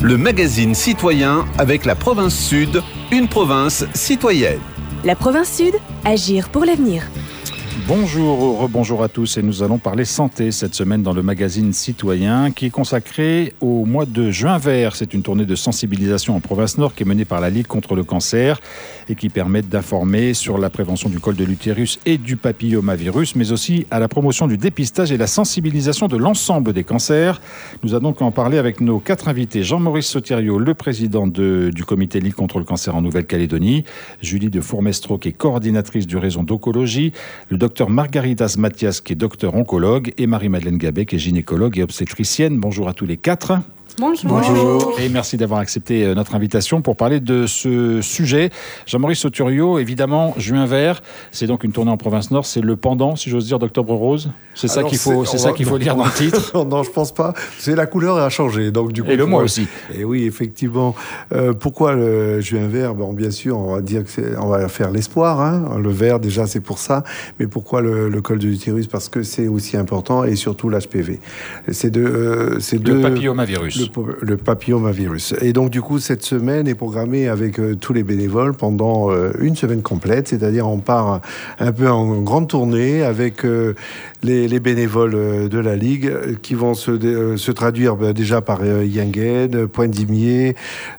le magazine citoyen avec la province Sud, une province citoyenne. La province Sud, agir pour l'avenir. Bonjour, rebonjour à tous et nous allons parler santé cette semaine dans le magazine Citoyen qui est consacré au mois de juin vert. C'est une tournée de sensibilisation en province Nord qui est menée par la Ligue contre le cancer et qui permet d'informer sur la prévention du col de l'utérus et du papillomavirus, mais aussi à la promotion du dépistage et la sensibilisation de l'ensemble des cancers. Nous allons donc en parler avec nos 4 invités. Jean-Maurice Sotirio, le président du comité Ligue contre le cancer en Nouvelle-Calédonie, Julie de Fourmestro qui est coordinatrice du réseau d'oncologie, le docteur Margaritas Mathias qui est docteur oncologue et Marie-Madeleine Gabet qui est gynécologue et obstétricienne. Bonjour à tous les 4. Bonjour. Et merci d'avoir accepté notre invitation pour parler de ce sujet. Jean-Maurice Sotirio, évidemment, juin vert, c'est donc une tournée en province Nord, c'est le pendant, si j'ose dire, d'Octobre rose. C'est ça qu'il faut lire dans le titre. Non, je pense pas. C'est la couleur a changé, donc du coup. Et le mois aussi. Et oui, effectivement. Pourquoi le juin vert ? Bon, bien sûr, on va dire on va faire l'espoir. Hein. Le vert, déjà, c'est pour ça. Mais pourquoi le col de l'utérus ? Parce que c'est aussi important et surtout l'HPV. Le papillomavirus. Le papillomavirus. Et donc, du coup, cette semaine est programmée avec tous les bénévoles pendant une semaine complète. C'est-à-dire, on part un peu en grande tournée avec les bénévoles de la Ligue qui vont se traduire déjà par Yingen, Pointe-d'Imier,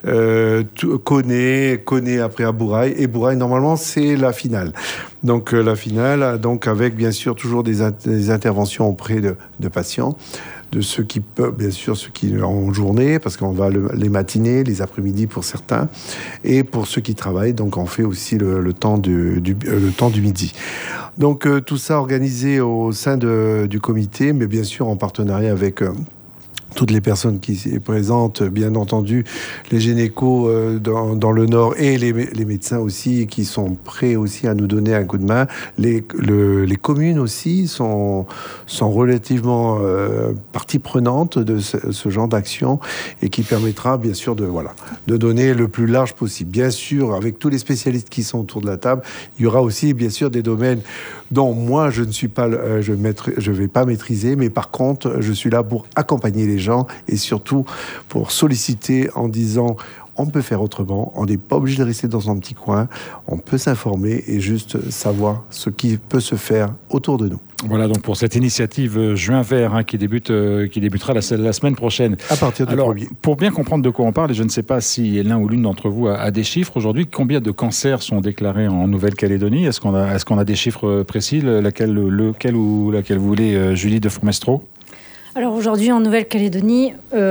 Koné après à Bourail. Et Bourail, normalement, c'est la finale. Donc, la finale, donc avec, bien sûr, toujours des interventions auprès de patients, de ceux qui peuvent, bien sûr, ceux qui en journée, parce qu'on va les matinées, les après-midi pour certains, et pour ceux qui travaillent, donc on fait aussi le temps du midi. Donc tout ça organisé au sein du comité, mais bien sûr en partenariat avec toutes les personnes qui sont présentes, bien entendu, les gynécos dans le Nord et les médecins aussi qui sont prêts aussi à nous donner un coup de main. Les communes aussi sont relativement partie prenante de ce genre d'action et qui permettra bien sûr de donner le plus large possible. Bien sûr, avec tous les spécialistes qui sont autour de la table, il y aura aussi bien sûr des domaines dont moi je ne suis pas, je vais pas maîtriser, mais par contre je suis là pour accompagner les gens et surtout pour solliciter en disant on peut faire autrement, on n'est pas obligé de rester dans un petit coin, on peut s'informer et juste savoir ce qui peut se faire autour de nous. Voilà donc pour cette initiative Juin Vert qui débutera la semaine prochaine. À partir du 1er. Pour bien comprendre de quoi on parle, et je ne sais pas si l'un ou l'une d'entre vous a des chiffres aujourd'hui, combien de cancers sont déclarés en Nouvelle-Calédonie ? Est-ce qu'on a des chiffres précis, lequel vous voulez, Julie de Fourmestro ? Alors aujourd'hui, en Nouvelle-Calédonie,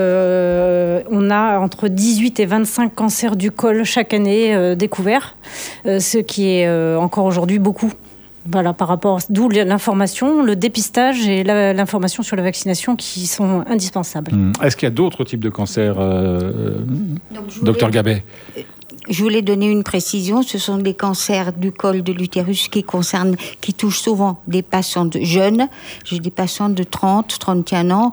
on a entre 18 et 25 cancers du col chaque année découverts, ce qui est encore aujourd'hui beaucoup. Voilà, par rapport, d'où l'information, le dépistage et l'information sur la vaccination qui sont indispensables. Est-ce qu'il y a d'autres types de cancers, Docteur Gabet ? Je voulais donner une précision. Ce sont des cancers du col de l'utérus qui touchent souvent des patients jeunes. J'ai des patients de 30, 31 ans,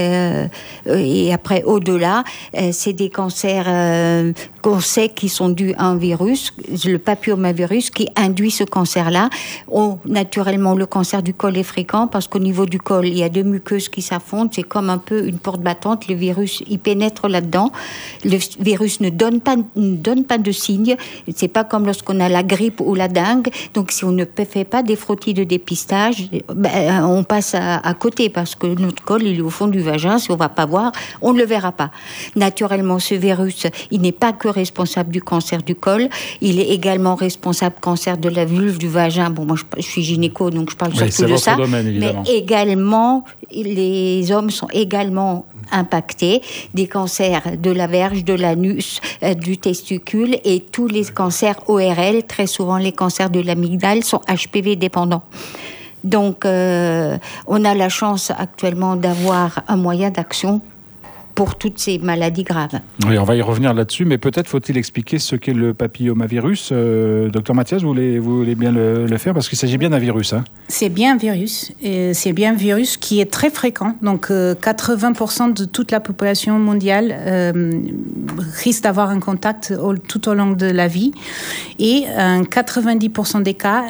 et après au-delà, c'est des cancers qu'on sait qui sont dus à un virus, le papillomavirus, qui induit ce cancer-là. Naturellement, le cancer du col est fréquent parce qu'au niveau du col, il y a 2 muqueuses qui s'affrontent. C'est comme un peu une porte battante. Le virus, il pénètre là-dedans. Le virus ne donne pas de signes. C'est pas comme lorsqu'on a la grippe ou la dengue. Donc, si on ne fait pas des frottis de dépistage, on passe à côté parce que notre col, il est au fond du vagin. Si on va pas voir, on ne le verra pas. Naturellement, ce virus, il n'est pas que responsable du cancer du col. Il est également responsable du cancer de la vulve, du vagin. Bon, moi, je suis gynéco, donc je parle surtout de ça. Domaine, évidemment. Mais également, les hommes sont également impactés, des cancers de la verge, de l'anus, du testicule et tous les cancers ORL, très souvent les cancers de l'amygdale, sont HPV dépendants. Donc, on a la chance actuellement d'avoir un moyen d'action pour toutes ces maladies graves. Oui, on va y revenir là-dessus, mais peut-être faut-il expliquer ce qu'est le papillomavirus. Docteur Mathias, vous voulez bien le faire, parce qu'il s'agit bien d'un virus. C'est bien un virus, et c'est bien un virus qui est très fréquent. Donc 80% de toute la population mondiale risque d'avoir un contact tout au long de la vie. Et 90% des cas,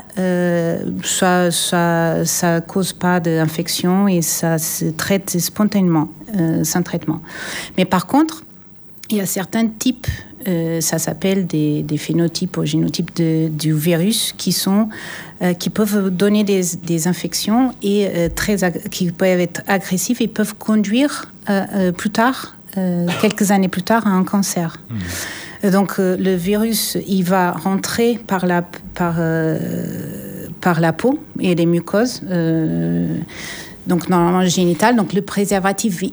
ça cause pas d'infection et ça se traite spontanément, sans traitement. Mais par contre, il y a certains types, ça s'appelle des phénotypes ou génotypes du virus qui peuvent donner des infections et qui peuvent être agressifs et peuvent conduire plus tard, quelques années plus tard, à un cancer. Donc le virus, il va rentrer par la peau et les mucoses, donc normalement génitales. Donc le préservatif,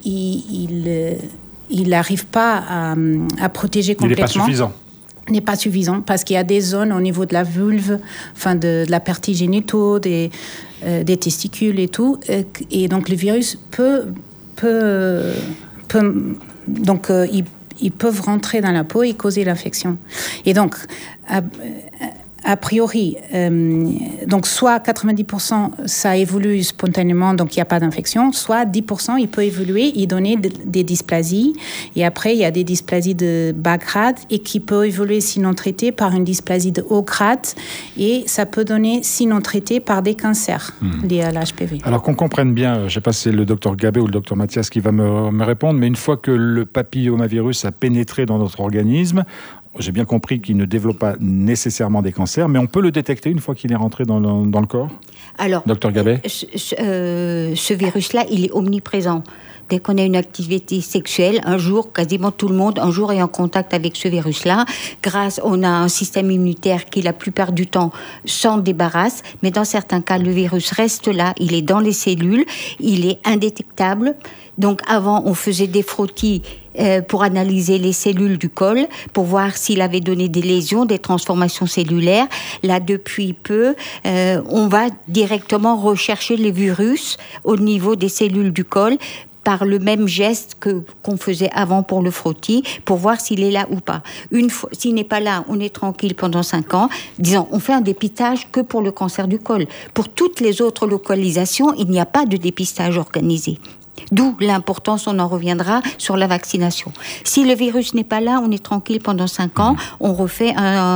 il n'arrive pas à protéger complètement. Il n'est pas suffisant parce qu'il y a des zones au niveau de la vulve, enfin de la partie génitaux, des testicules et tout. Et donc le virus ils peuvent rentrer dans la peau et causer l'infection. Et donc, a priori, donc soit 90% ça évolue spontanément, donc il n'y a pas d'infection, soit 10% il peut évoluer et donner des dysplasies. Et après, il y a des dysplasies de bas grade et qui peut évoluer sinon traitées par une dysplasie de haut grade. Et ça peut donner sinon traitées par des cancers liés à l'HPV. Alors qu'on comprenne bien, je ne sais pas si c'est le docteur Gabet ou le docteur Mathias qui va me répondre, mais une fois que le papillomavirus a pénétré dans notre organisme, j'ai bien compris qu'il ne développe pas nécessairement des cancers, mais on peut le détecter une fois qu'il est rentré dans le corps ? Alors, docteur Gabet ? Ce virus-là, il est omniprésent. Dès qu'on a une activité sexuelle, un jour, quasiment tout le monde, un jour est en contact avec ce virus-là. On a un système immunitaire qui, la plupart du temps, s'en débarrasse. Mais dans certains cas, le virus reste là. Il est dans les cellules. Il est indétectable. Donc, avant, on faisait des frottis pour analyser les cellules du col, pour voir s'il avait donné des lésions, des transformations cellulaires. Là, depuis peu, on va directement rechercher les virus au niveau des cellules du col, par le même geste qu'on faisait avant pour le frottis, pour voir s'il est là ou pas. Une fois, s'il n'est pas là, on est tranquille pendant 5 ans. Disons, on fait un dépistage que pour le cancer du col. Pour toutes les autres localisations, il n'y a pas de dépistage organisé. D'où l'importance, on en reviendra, sur la vaccination. Si le virus n'est pas là, on est tranquille pendant 5 ans, on refait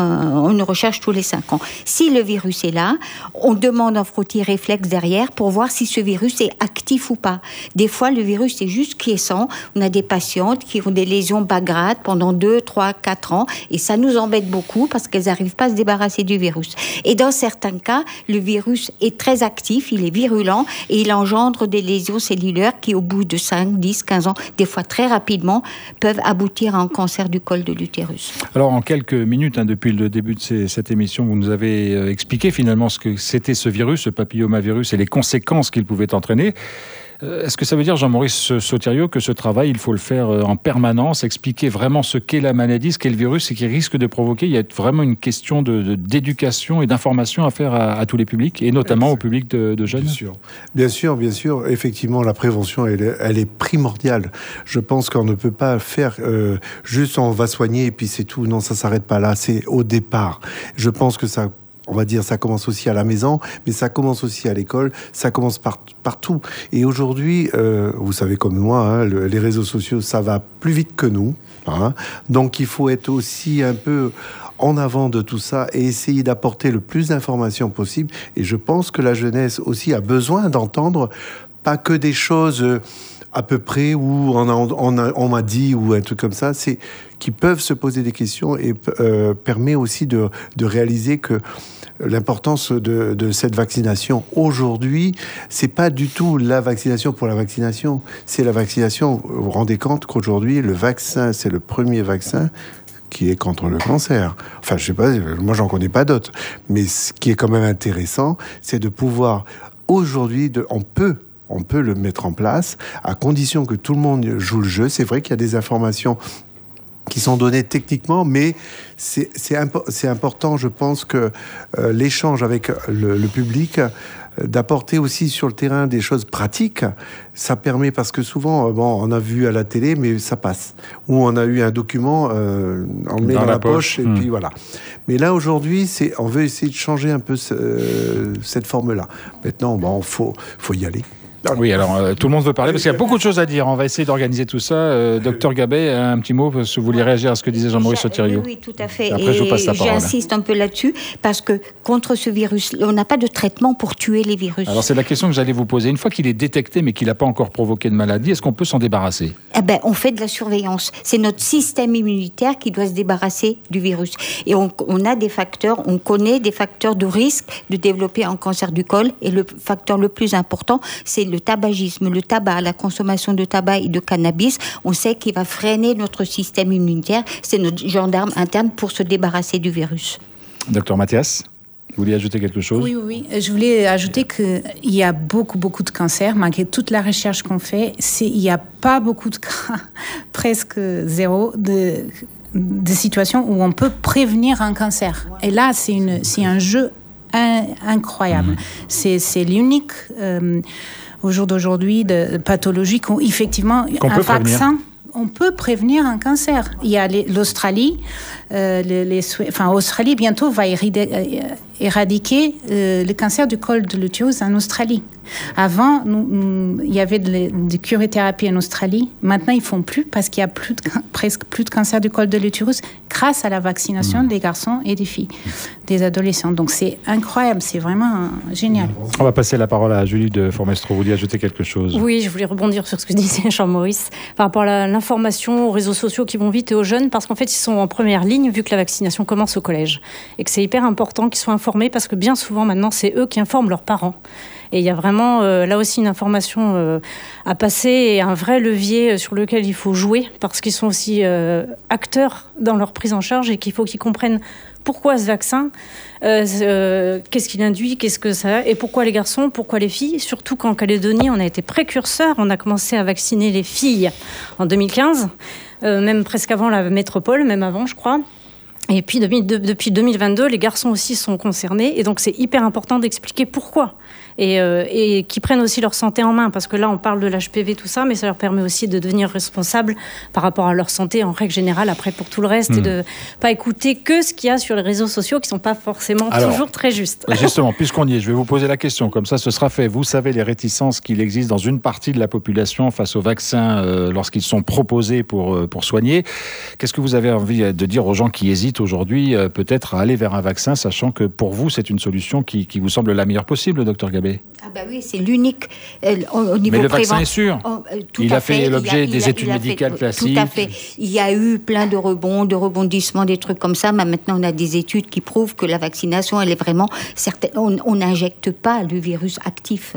une recherche tous les 5 ans. Si le virus est là, on demande un frottis réflexe derrière pour voir si ce virus est actif ou pas. Des fois, le virus est juste quiescent. On a des patientes qui ont des lésions bas grades pendant 2, 3, 4 ans et ça nous embête beaucoup parce qu'elles n'arrivent pas à se débarrasser du virus. Et dans certains cas, le virus est très actif, il est virulent et il engendre des lésions cellulaires qui, au bout de 5, 10, 15 ans, des fois très rapidement, peuvent aboutir à un cancer du col de l'utérus. Alors, en quelques minutes, depuis le début de cette émission, vous nous avez expliqué finalement ce que c'était ce virus, ce papillomavirus, et les conséquences qu'il pouvait entraîner. Est-ce que ça veut dire, Jean-Maurice Soteriau, que ce travail, il faut le faire en permanence, expliquer vraiment ce qu'est la maladie, ce qu'est le virus et qui risque de provoquer? Il y a vraiment une question d'éducation et d'information à faire à tous les publics, et notamment au public de jeunes. Bien sûr. Effectivement, la prévention, elle est primordiale. Je pense qu'on ne peut pas faire juste on va soigner et puis c'est tout. Non, ça s'arrête pas là. C'est au départ. Je pense que ça... On va dire, ça commence aussi à la maison, mais ça commence aussi à l'école, ça commence partout. Et aujourd'hui, vous savez comme moi, les réseaux sociaux, ça va plus vite que nous. Donc il faut être aussi un peu en avant de tout ça et essayer d'apporter le plus d'informations possible. Et je pense que la jeunesse aussi a besoin d'entendre pas que des choses à peu près où on m'a dit ou un truc comme ça, c'est qui peuvent se poser des questions et permet aussi de réaliser que l'importance de cette vaccination aujourd'hui, c'est pas du tout la vaccination pour la vaccination, c'est la vaccination. Vous vous rendez compte qu'aujourd'hui, le vaccin, c'est le premier vaccin qui est contre le cancer. Enfin, je sais pas, moi j'en connais pas d'autres. Mais ce qui est quand même intéressant, c'est de pouvoir, aujourd'hui, on peut le mettre en place, à condition que tout le monde joue le jeu. C'est vrai qu'il y a des informations qui sont données techniquement, mais c'est important, je pense, que l'échange avec le public, d'apporter aussi sur le terrain des choses pratiques, ça permet, parce que souvent, on a vu à la télé, mais ça passe. Ou on a eu un document, on le met dans la poche, et puis voilà. Mais là, aujourd'hui, on veut essayer de changer un peu cette forme-là. Maintenant, faut y aller. Oui, alors tout le monde veut parler parce qu'il y a beaucoup de choses à dire. On va essayer d'organiser tout ça. Docteur Gabet, un petit mot, si vous voulez réagir à ce que disait Jean-Maurice Sotirio. Oui, tout à fait. Et après, je vous passe la parole. J'insiste un peu là-dessus parce que contre ce virus, on n'a pas de traitement pour tuer les virus. Alors c'est la question que j'allais vous poser. Une fois qu'il est détecté mais qu'il n'a pas encore provoqué de maladie, est-ce qu'on peut s'en débarrasser ? On fait de la surveillance. C'est notre système immunitaire qui doit se débarrasser du virus. Et on a des facteurs, on connaît des facteurs de risque de développer un cancer du col. Et le facteur le plus important, c'est le tabagisme, le tabac, la consommation de tabac et de cannabis. On sait qu'il va freiner notre système immunitaire. C'est notre gendarme interne pour se débarrasser du virus. Docteur Mathias, vous vouliez ajouter quelque chose ? Oui. Je voulais ajouter qu'il y a beaucoup de cancers. Malgré toute la recherche qu'on fait, il n'y a pas beaucoup de cas, presque zéro, de situations où on peut prévenir un cancer. Et là, c'est un jeu incroyable. C'est l'unique au jour d'aujourd'hui de pathologie qu'effectivement un vaccin. On peut prévenir un cancer. Il y a l'Australie, Australie bientôt va éradiquer le cancer du col de l'utérus en Australie. Avant, il y avait de curithérapie en Australie. Maintenant, ils font plus parce qu'il y a presque plus de cancer du col de l'utérus grâce à la vaccination des garçons et des filles, des adolescents. Donc c'est incroyable, c'est vraiment génial. On va passer la parole à Julie de Formestro. Vous vouliez ajouter quelque chose ? Oui, je voulais rebondir sur ce que disait Jean-Maurice par rapport à l'information aux réseaux sociaux qui vont vite et aux jeunes, parce qu'en fait, ils sont en première ligne vu que la vaccination commence au collège et que c'est hyper important qu'ils soient informés parce que bien souvent maintenant, c'est eux qui informent leurs parents. Et il y a vraiment là aussi une information à passer et un vrai levier sur lequel il faut jouer parce qu'ils sont aussi acteurs dans leur prise en charge et qu'il faut qu'ils comprennent pourquoi ce vaccin, qu'est-ce qu'il induit, qu'est-ce que ça et pourquoi les garçons, pourquoi les filles. Surtout qu'en Calédonie, on a été précurseurs, on a commencé à vacciner les filles en 2015, même presque avant la métropole, même avant je crois. Et puis depuis 2022, les garçons aussi sont concernés et donc c'est hyper important d'expliquer pourquoi et qu'ils prennent aussi leur santé en main parce que là on parle de l'HPV tout ça, mais ça leur permet aussi de devenir responsables par rapport à leur santé en règle générale après pour tout le reste et de pas écouter que ce qu'il y a sur les réseaux sociaux qui sont pas forcément toujours très justes. Justement, puisqu'on y est, je vais vous poser la question comme ça ce sera fait. Vous savez les réticences qu'il existe dans une partie de la population face aux vaccins lorsqu'ils sont proposés pour soigner. Qu'est-ce que vous avez envie de dire aux gens qui hésitent aujourd'hui peut-être à aller vers un vaccin, sachant que pour vous, c'est une solution qui vous semble la meilleure possible, docteur Gabet ? Oui, c'est l'unique au niveau mais le vaccin est sûr. Il a fait l'objet des études médicales classiques. Tout à fait. Il y a eu plein de rebondissements, des trucs comme ça. Mais maintenant, on a des études qui prouvent que la vaccination, elle est vraiment certaine. On n'injecte pas le virus actif.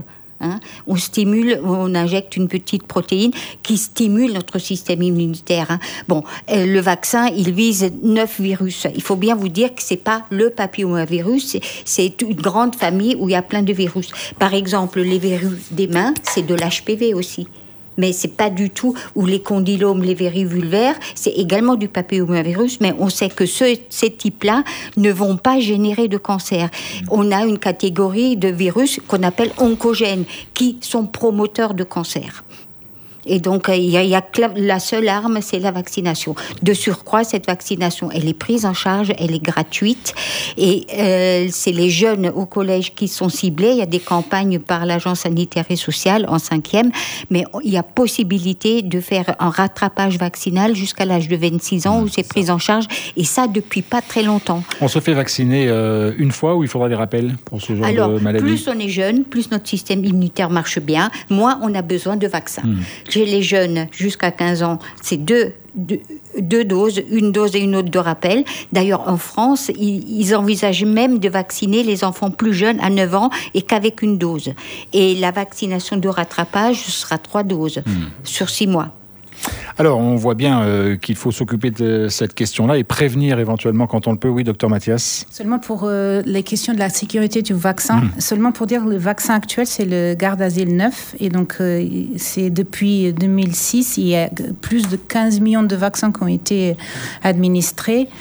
On injecte une petite protéine qui stimule notre système immunitaire. Le vaccin, il vise 9 virus. Il faut bien vous dire que c'est pas le papillomavirus, c'est une grande famille où il y a plein de virus. Par exemple, les virus des mains, c'est de l'HPV aussi. Mais c'est pas du tout, ou les condylomes, les verrues vulvaires, c'est également du papillomavirus, mais on sait que ces types-là ne vont pas générer de cancer. On a une catégorie de virus qu'on appelle oncogènes, qui sont promoteurs de cancer. Et donc, il y a que la seule arme, c'est la vaccination. De surcroît, cette vaccination, elle est prise en charge, elle est gratuite. Et c'est les jeunes au collège qui sont ciblés. Il y a des campagnes par l'Agence sanitaire et sociale en 5e. Mais il y a possibilité de faire un rattrapage vaccinal jusqu'à l'âge de 26 ans où c'est pris en charge. Et ça, depuis pas très longtemps. On se fait vacciner une fois ou il faudra des rappels pour ce genre de maladie ? Plus on est jeune, plus notre système immunitaire marche bien, moins on a besoin de vaccins. Chez les jeunes jusqu'à 15 ans, c'est deux doses, une dose et une autre de rappel. D'ailleurs, en France, ils envisagent même de vacciner les enfants plus jeunes à 9 ans et qu'avec une dose. Et la vaccination de rattrapage sera 3 doses sur 6 mois. Alors, on voit bien qu'il faut s'occuper de cette question-là et prévenir éventuellement quand on le peut. Oui, docteur Mathias. Seulement pour les questions de la sécurité du vaccin, seulement pour dire le vaccin actuel, c'est le Gardasil 9. Et donc, c'est depuis 2006, il y a plus de 15 millions de vaccins qui ont été administrés.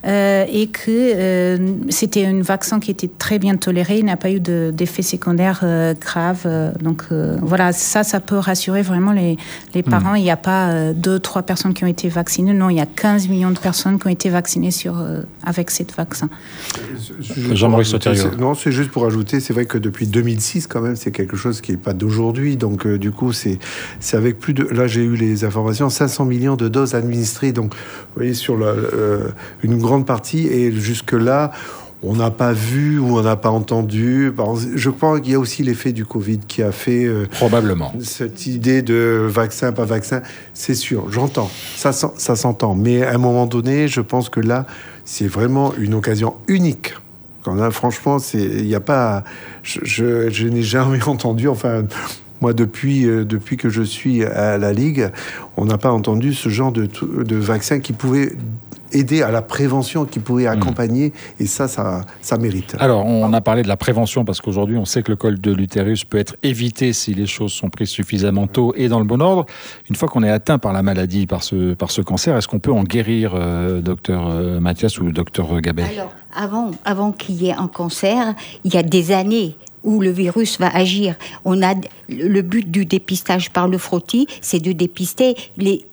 et que c'était un vaccin qui était très bien toléré, il n'a pas eu d'effets secondaires graves. Donc voilà, ça peut rassurer vraiment les parents. Il n'y a pas 2-3 personnes qui ont été vaccinées, non, il y a 15 millions de personnes qui ont été vaccinées avec ce vaccin. Jean-Marie Soterio. Non, c'est juste pour ajouter, c'est vrai que depuis 2006 quand même, c'est quelque chose qui n'est pas d'aujourd'hui, donc du coup c'est avec plus de, là j'ai eu les informations, 500 millions de doses administrées, donc vous voyez sur une grande partie, et jusque-là, on n'a pas vu ou on n'a pas entendu. Je crois qu'il y a aussi l'effet du Covid qui a fait... probablement. Cette idée de vaccin, pas vaccin, c'est sûr, j'entends, ça s'entend. Mais à un moment donné, je pense que là, c'est vraiment une occasion unique. Franchement, il n'y a pas... Je n'ai jamais entendu, enfin... Moi, depuis que je suis à la Ligue, on n'a pas entendu ce genre de vaccin qui pouvait aider à la prévention, qui pouvait accompagner, et ça mérite. Alors, on a parlé de la prévention, parce qu'aujourd'hui, on sait que le col de l'utérus peut être évité si les choses sont prises suffisamment tôt et dans le bon ordre. Une fois qu'on est atteint par la maladie, par ce cancer, est-ce qu'on peut en guérir, docteur Mathias ou docteur Gabet? Alors, avant qu'il y ait un cancer, il y a des années où le virus va agir. Le but du dépistage par le frottis, c'est de dépister les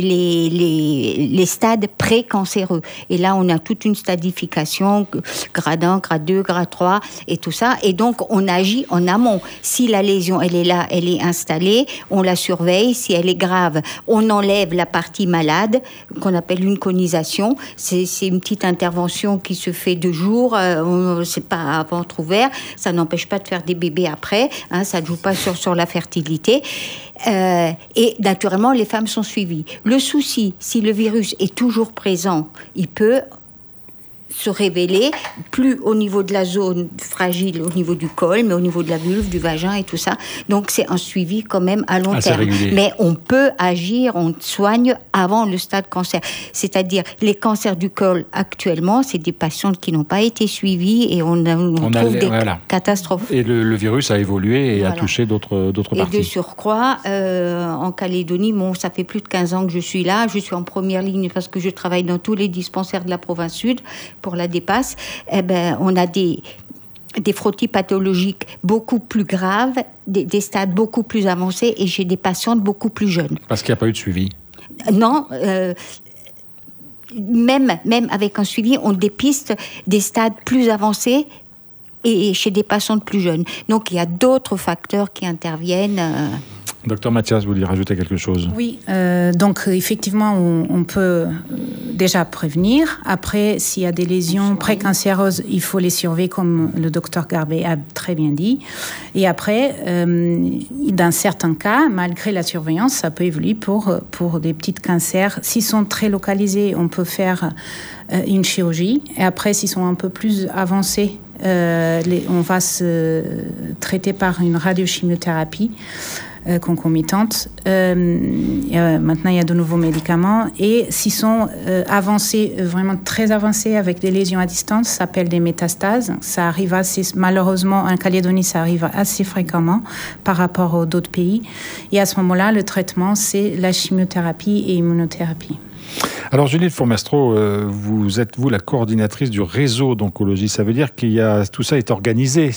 stades pré-cancéreux. Et là, on a toute une stadification, grade 1, grade 2, grade 3, et tout ça. Et donc, on agit en amont. Si la lésion, elle est là, elle est installée, on la surveille. Si elle est grave, on enlève la partie malade, qu'on appelle une conisation. C'est une petite intervention qui se fait 2 jours. C'est pas à ventre ouvert. Ça n'empêche pas de faire des bébés après. Ça ne joue pas sur la fertilité. Et naturellement, les femmes sont suivies. Le souci, si le virus est toujours présent, il peut se révéler plus au niveau de la zone fragile, au niveau du col, mais au niveau de la vulve, du vagin et tout ça. Donc c'est un suivi quand même à long terme. Régulier. Mais on peut agir, on soigne avant le stade cancer. C'est-à-dire les cancers du col actuellement, c'est des patientes qui n'ont pas été suivies et on trouve des catastrophes. Et le virus a évolué et a touché d'autres parties. Et de surcroît, en Calédonie, ça fait plus de 15 ans que je suis là. Je suis en première ligne parce que je travaille dans tous les dispensaires de la province sud pour la DEPAS. On a des frottis pathologiques beaucoup plus graves, des stades beaucoup plus avancés, et j'ai des patientes beaucoup plus jeunes. Parce qu'il n'y a pas eu de suivi? Non, même avec un suivi, on dépiste des stades plus avancés et chez des patientes plus jeunes. Donc il y a d'autres facteurs qui interviennent. Docteur Mathias, vous voulez rajouter quelque chose? Oui, donc effectivement, on peut déjà prévenir. Après, s'il y a des lésions précancéreuses, il faut les surveiller, comme le docteur Garbet a très bien dit. Et après, dans certains cas, malgré la surveillance, ça peut évoluer pour des petits cancers. S'ils sont très localisés, on peut faire une chirurgie. Et après, s'ils sont un peu plus avancés, on va se traiter par une radiochimiothérapie concomitante. Maintenant, il y a de nouveaux médicaments. Et s'ils sont avancés, vraiment très avancés, avec des lésions à distance, ça s'appelle des métastases. Ça arrive malheureusement, en Calédonie, ça arrive assez fréquemment par rapport aux d'autres pays. Et à ce moment-là, le traitement, c'est la chimiothérapie et immunothérapie. Alors Julie Fourmestro, vous êtes la coordinatrice du réseau d'oncologie. Ça veut dire tout ça est organisé.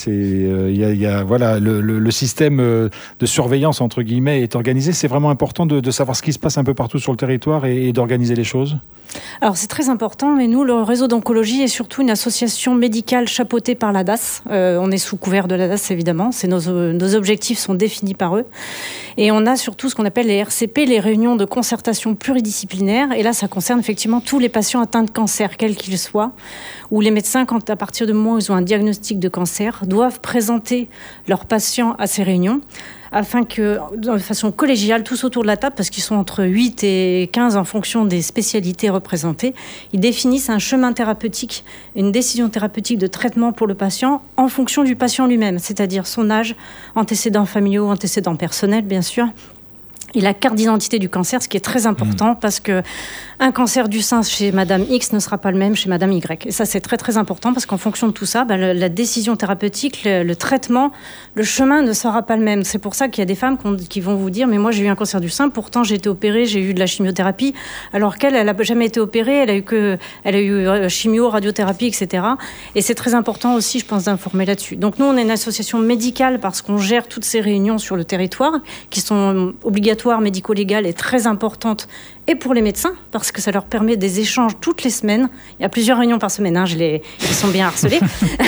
Le système de surveillance entre guillemets est organisé. C'est vraiment important de savoir ce qui se passe un peu partout sur le territoire et d'organiser les choses. Alors c'est très important, mais nous, le réseau d'oncologie est surtout une association médicale chapeautée par la DAS. On est sous couvert de la DAS, évidemment. Nos objectifs sont définis par eux. Et on a surtout ce qu'on appelle les RCP, les réunions de concertation pluridisciplinaire. Et là, ça concerne effectivement tous les patients atteints de cancer, quels qu'ils soient, où les médecins, à partir du moment où ils ont un diagnostic de cancer, doivent présenter leurs patients à ces réunions, afin que, de façon collégiale, tous autour de la table, parce qu'ils sont entre 8 et 15 en fonction des spécialités représentées, ils définissent un chemin thérapeutique, une décision thérapeutique de traitement pour le patient en fonction du patient lui-même, c'est-à-dire son âge, antécédents familiaux, antécédents personnels, bien sûr, et la carte d'identité du cancer, ce qui est très important parce que un cancer du sein chez Madame X ne sera pas le même chez Madame Y. Et ça, c'est très très important parce qu'en fonction de tout ça, la décision thérapeutique, le traitement, le chemin ne sera pas le même. C'est pour ça qu'il y a des femmes qui vont vous dire « mais moi j'ai eu un cancer du sein, pourtant j'ai été opérée, j'ai eu de la chimiothérapie », alors qu'elle n'a jamais été opérée, elle a eu chimio, radiothérapie, etc. Et c'est très important aussi, je pense, d'informer là-dessus. Donc nous, on est une association médicale parce qu'on gère toutes ces réunions sur le territoire qui sont obligatoires, médico-légales et très importantes, et pour les médecins, parce que ça leur permet des échanges toutes les semaines. Il y a plusieurs réunions par semaine, ils sont bien harcelés.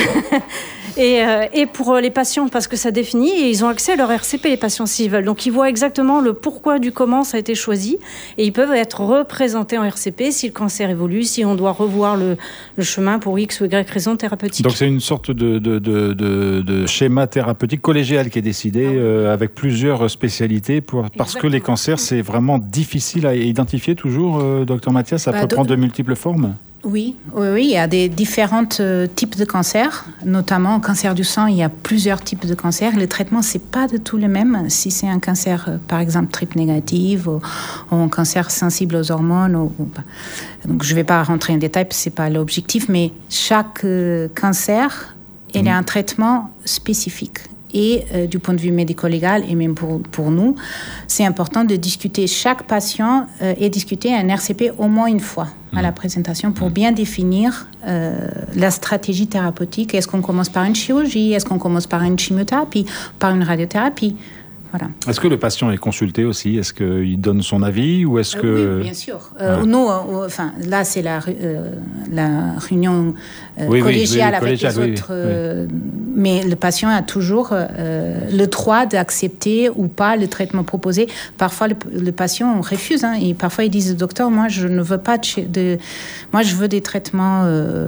Et pour les patients, parce que ça définit, et ils ont accès à leur RCP, les patients, s'ils veulent. Donc, ils voient exactement le pourquoi du comment ça a été choisi, et ils peuvent être représentés en RCP si le cancer évolue, si on doit revoir le chemin pour X ou Y raison thérapeutique. Donc, c'est une sorte de schéma thérapeutique collégial qui est décidé avec plusieurs spécialités, parce que les cancers, c'est vraiment difficile à identifier toujours, docteur Mathias, ça peut prendre de multiples formes. Oui, il y a des différents types de cancers, notamment le cancer du sang, il y a plusieurs types de cancers. Le traitement, c'est pas du tout le même. Si c'est un cancer, par exemple, triple négatif ou un cancer sensible aux hormones. Donc, je vais pas rentrer en détail, parce que c'est pas l'objectif, mais chaque cancer, il y a un traitement spécifique. Et du point de vue médico-légal, et même pour nous, c'est important de discuter chaque patient et discuter un RCP au moins une fois à la présentation pour bien définir la stratégie thérapeutique. Est-ce qu'on commence par une chirurgie? Est-ce qu'on commence par une chimiothérapie? Par une radiothérapie? Voilà. Est-ce que le patient est consulté aussi? Est-ce qu'il donne son avis ou est-ce que... Oui, bien sûr. Nous, là, c'est la réunion collégiale avec les autres. Mais le patient a toujours le droit d'accepter ou pas le traitement proposé. Parfois, le patient refuse. Et parfois, ils disent, docteur, moi, je ne veux pas moi, je veux des traitements...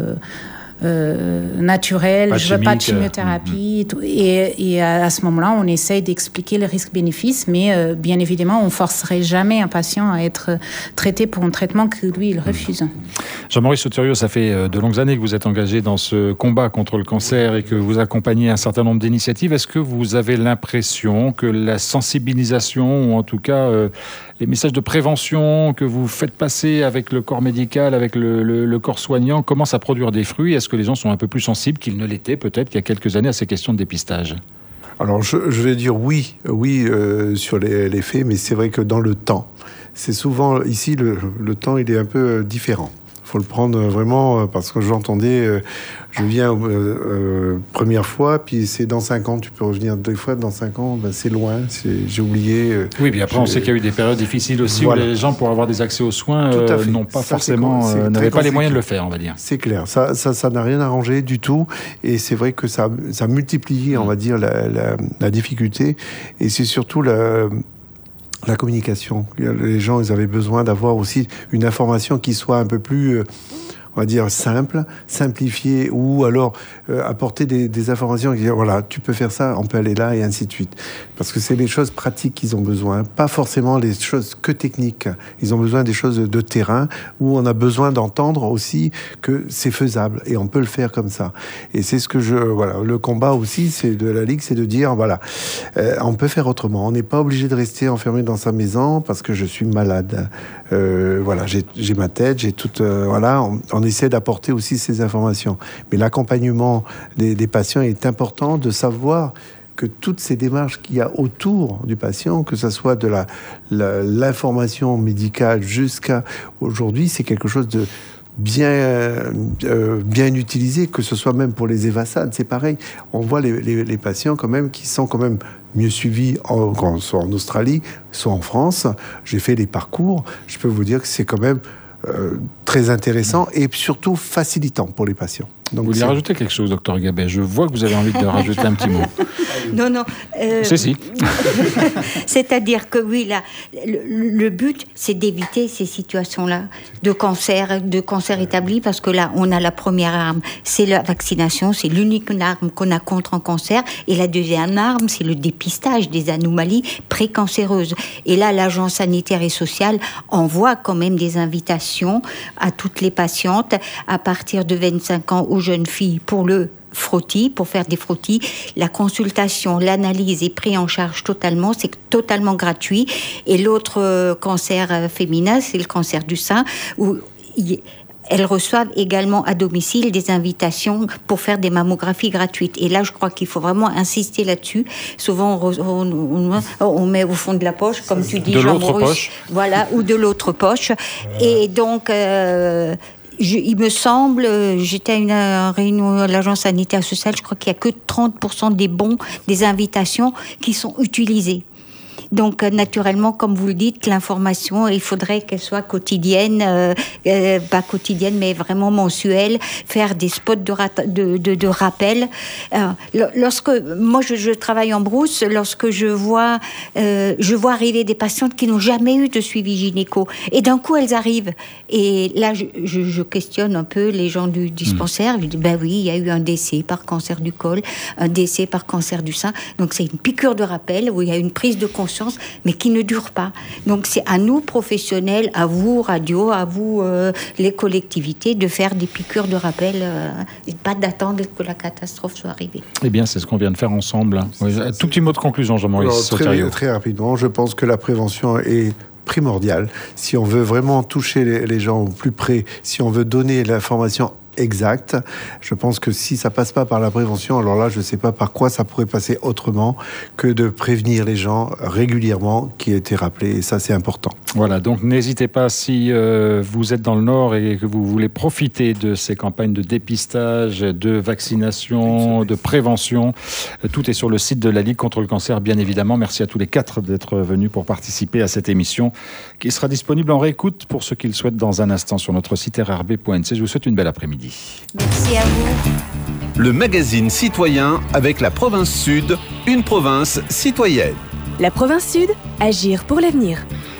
naturel, je ne veux pas de chimiothérapie. Et, tout. Et à ce moment-là, on essaye d'expliquer le risque-bénéfice, mais bien évidemment, on ne forcerait jamais un patient à être traité pour un traitement que lui, il refuse. Jean-Maurice Soteriou, ça fait de longues années que vous êtes engagé dans ce combat contre le cancer et que vous accompagnez un certain nombre d'initiatives. Est-ce que vous avez l'impression que la sensibilisation, ou en tout cas les messages de prévention que vous faites passer avec le corps médical, avec le corps soignant, commencent à produire des fruits? Est-ce que les gens sont un peu plus sensibles qu'ils ne l'étaient peut-être il y a quelques années à ces questions de dépistage? Alors je vais dire oui sur les faits, mais c'est vrai que dans le temps, c'est souvent ici le temps il est un peu différent. Faut le prendre vraiment parce que j'entendais, je viens première fois, puis c'est dans 5 ans, tu peux revenir 2 fois, dans 5 ans, c'est loin, j'ai oublié. Oui, puis après on sait qu'il y a eu des périodes difficiles aussi où les gens pour avoir des accès aux soins n'ont pas n'avaient pas les moyens de le faire, on va dire. C'est clair, ça n'a rien arrangé du tout, et c'est vrai que ça multiplie, on va dire, la difficulté, et c'est surtout la communication. Les gens, ils avaient besoin d'avoir aussi une information qui soit un peu plus, on va dire, simplifiée, ou alors apporter des informations qui disent, voilà, tu peux faire ça, on peut aller là, et ainsi de suite. Parce que c'est les choses pratiques qu'ils ont besoin, pas forcément les choses que techniques. Ils ont besoin des choses de terrain, où on a besoin d'entendre aussi que c'est faisable, et on peut le faire comme ça. Et c'est ce que le combat aussi, c'est de la Ligue, c'est de dire, voilà, on peut faire autrement. On n'est pas obligé de rester enfermé dans sa maison parce que je suis malade. Voilà, j'ai ma tête, j'ai toute, voilà, on essaie d'apporter aussi ces informations. Mais l'accompagnement des patients est important, de savoir que toutes ces démarches qu'il y a autour du patient, que ce soit de l'information médicale jusqu'à aujourd'hui, c'est quelque chose de bien utilisé, que ce soit même pour les évassades, c'est pareil. On voit les patients quand même qui sont quand même mieux suivis, soit en Australie, soit en France. J'ai fait les parcours, je peux vous dire que c'est quand même très intéressant et surtout facilitant pour les patients. Donc, vous voulez rajouter quelque chose, docteur Gabet? Je vois que vous avez envie de rajouter un petit mot. Non. Si. C'est-à-dire que oui, là, le but, c'est d'éviter ces situations-là de cancer établi, parce que là, on a la première arme, c'est la vaccination, c'est l'unique arme qu'on a contre un cancer, et la deuxième arme, c'est le dépistage des anomalies précancéreuses. Et là, l'Agence sanitaire et sociale envoie quand même des invitations à toutes les patientes à partir de 25 ans aux jeunes filles pour le frottis, pour faire des frottis. La consultation, l'analyse est prise en charge totalement, c'est totalement gratuit. Et l'autre cancer féminin, c'est le cancer du sein, où elles reçoivent également à domicile des invitations pour faire des mammographies gratuites. Et là, je crois qu'il faut vraiment insister là-dessus. Souvent, on met au fond de la poche, comme tu dis, de l'autre poche. Voilà, ou de l'autre poche. Et donc, il me semble, j'étais à une réunion à l'agence sanitaire sociale, je crois qu'il n'y a que 30% des bons, des invitations qui sont utilisés. Donc, naturellement, comme vous le dites, l'information, il faudrait qu'elle soit quotidienne, pas quotidienne, mais vraiment mensuelle, faire des spots de rappel. Lorsque, moi, je travaille en brousse, lorsque je vois arriver des patientes qui n'ont jamais eu de suivi gynéco, et d'un coup, elles arrivent. Et là, je questionne un peu les gens du dispensaire. Je dis, ben oui, il y a eu un décès par cancer du col, un décès par cancer du sein. Donc, c'est une piqûre de rappel où il y a une prise de conscience, mais qui ne dure pas. Donc c'est à nous, professionnels, à vous, radio, à vous, les collectivités, de faire des piqûres de rappel et pas d'attendre que la catastrophe soit arrivée. Eh bien, c'est ce qu'on vient de faire ensemble. Oui, un tout petit mot de conclusion, Jean-Maurice. Très rapidement, je pense que la prévention est primordiale. Si on veut vraiment toucher les gens au plus près, si on veut donner l'information exact. Je pense que si ça passe pas par la prévention, alors là, je ne sais pas par quoi ça pourrait passer autrement que de prévenir les gens régulièrement, qui a été rappelé, et ça, c'est important. Voilà, donc n'hésitez pas, si vous êtes dans le Nord et que vous voulez profiter de ces campagnes de dépistage, de vaccination, de prévention, tout est sur le site de la Ligue contre le cancer, bien évidemment. Merci à tous les 4 d'être venus pour participer à cette émission, qui sera disponible en réécoute pour ceux qui le souhaitent dans un instant sur notre site rrb.nc. Je vous souhaite une belle après-midi. Merci à vous. Le magazine citoyen avec la province Sud, une province citoyenne. La province Sud, agir pour l'avenir.